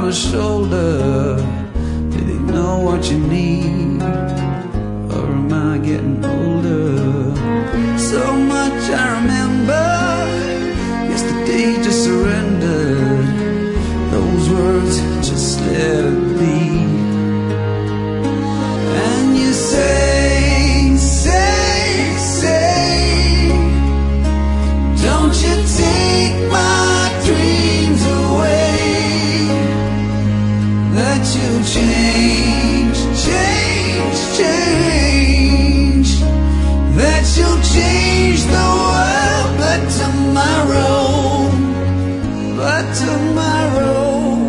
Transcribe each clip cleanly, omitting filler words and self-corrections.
the shoulder. Do they know what you need? Or am I getting older? So much I remember. Yesterday just surrendered. Those words, just let it be. And you say, don't you take my dreams away. That you'll change. That you'll change the world. But tomorrow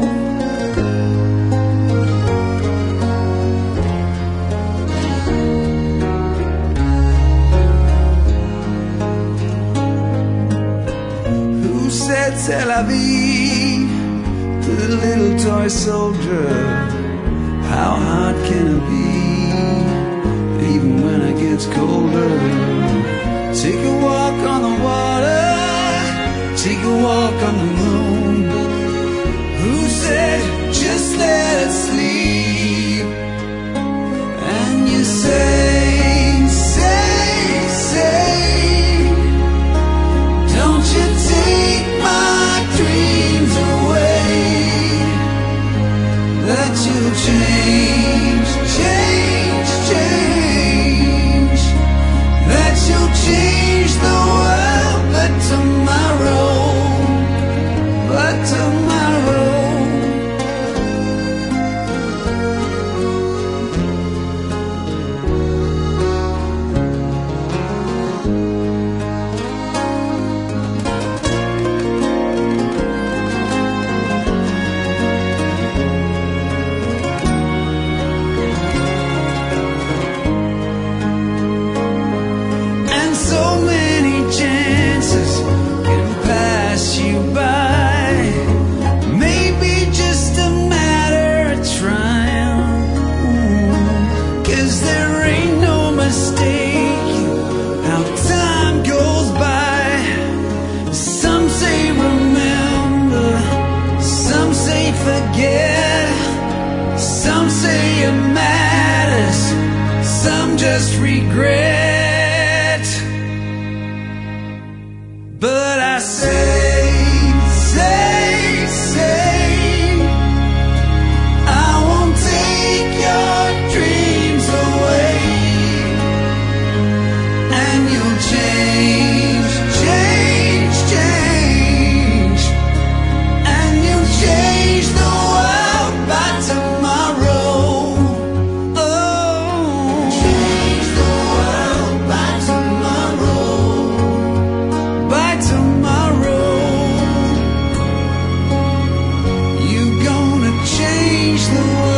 Who said c'est la vie to the little toy soldier? How hard can it be, even when it gets colder? Take a walk on the water, take a walk on the moon. Who said just let it sleep? And you say, don't you take my dreams away. That you'll change. That you'll change the world. But tomorrow just regret. But I say, I won't take your dreams away. And you'll change. And you'll change the world by tomorrow. The